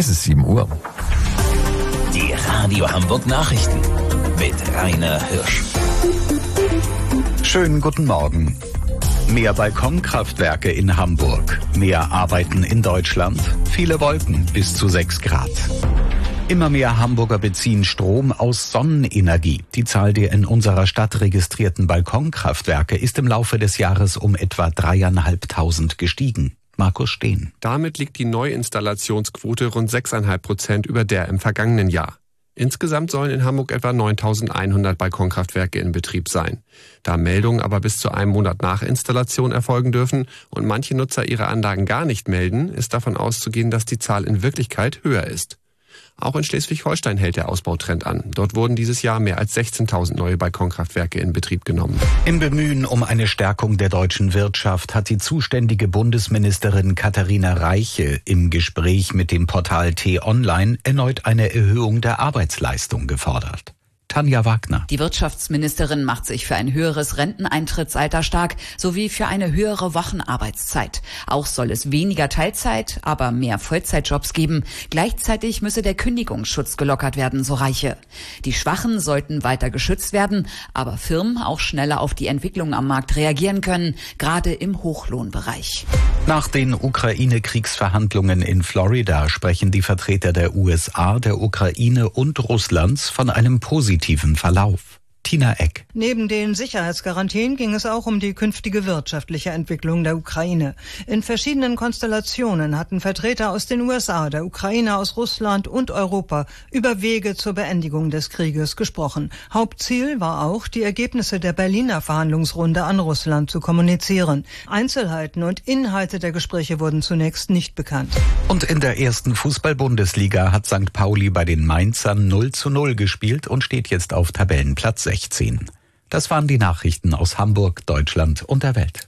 Es ist 7 Uhr. Die Radio Hamburg Nachrichten mit Rainer Hirsch. Schönen guten Morgen. Mehr Balkonkraftwerke in Hamburg, mehr Arbeiten in Deutschland, viele Wolken bis zu 6 Grad. Immer mehr Hamburger beziehen Strom aus Sonnenenergie. Die Zahl der in unserer Stadt registrierten Balkonkraftwerke ist im Laufe des Jahres um etwa 3.500 gestiegen. Markus Steen. Damit liegt die Neuinstallationsquote rund 6,5% über der im vergangenen Jahr. Insgesamt sollen in Hamburg etwa 9.100 Balkonkraftwerke in Betrieb sein. Da Meldungen aber bis zu einem Monat nach Installation erfolgen dürfen und manche Nutzer ihre Anlagen gar nicht melden, ist davon auszugehen, dass die Zahl in Wirklichkeit höher ist. Auch in Schleswig-Holstein hält der Ausbautrend an. Dort wurden dieses Jahr mehr als 16.000 neue Balkonkraftwerke in Betrieb genommen. Im Bemühen um eine Stärkung der deutschen Wirtschaft hat die zuständige Bundesministerin Katharina Reiche im Gespräch mit dem Portal T-Online erneut eine Erhöhung der Arbeitsleistung gefordert. Tanja Wagner. Die Wirtschaftsministerin macht sich für ein höheres Renteneintrittsalter stark, sowie für eine höhere Wochenarbeitszeit. Auch soll es weniger Teilzeit, aber mehr Vollzeitjobs geben. Gleichzeitig müsse der Kündigungsschutz gelockert werden, so Reiche. Die Schwachen sollten weiter geschützt werden, aber Firmen auch schneller auf die Entwicklung am Markt reagieren können, gerade im Hochlohnbereich. Nach den Ukraine-Kriegsverhandlungen in Florida sprechen die Vertreter der USA, der Ukraine und Russlands von einem positiven Verlauf. Tina Eck. Neben den Sicherheitsgarantien ging es auch um die künftige wirtschaftliche Entwicklung der Ukraine. In verschiedenen Konstellationen hatten Vertreter aus den USA, der Ukraine, aus Russland und Europa über Wege zur Beendigung des Krieges gesprochen. Hauptziel war auch, die Ergebnisse der Berliner Verhandlungsrunde an Russland zu kommunizieren. Einzelheiten und Inhalte der Gespräche wurden zunächst nicht bekannt. Und in der ersten Fußball-Bundesliga hat St. Pauli bei den Mainzern 0:0 gespielt und steht jetzt auf Tabellenplatz 16. Das waren die Nachrichten aus Hamburg, Deutschland und der Welt.